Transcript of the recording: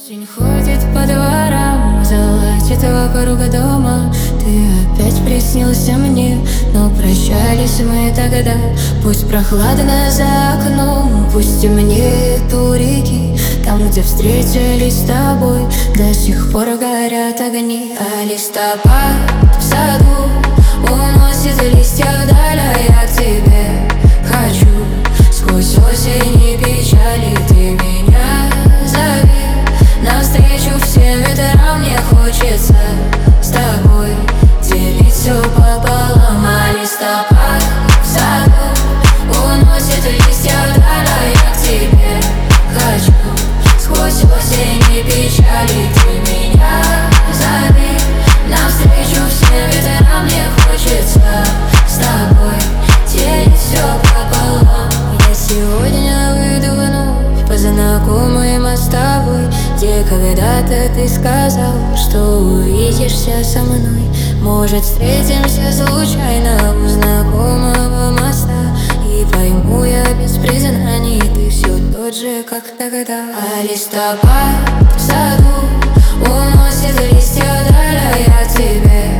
Осень ходит по дворам, золотит вокруг дома. Ты опять приснился мне, но прощались мы тогда. Пусть прохладно за окном, пусть темнеет у реки. Там, где встретились с тобой, до сих пор горят огни. А листопад в саду уносит листья вдаль, а я к тебе хочу. Сквозь осень и печали ты меня зови. Навстречу всем ветрам мне хочется с тобой делить все пополам. А листопад в саду уносит листья вдаль, а я к тебе хочу. Сквозь осень и печали ты меня зови. Навстречу всем ветрам мне хочется с тобой делить все пополам. Я сегодня выйду вновь по знакомым с тобой, где когда-то ты сказал, что увидишься со мной. Может, встретимся случайно у знакомого моста, и пойму я без признаний, ты все тот же, как тогда. А листопад в саду уносит листья вдаль, а я к тебе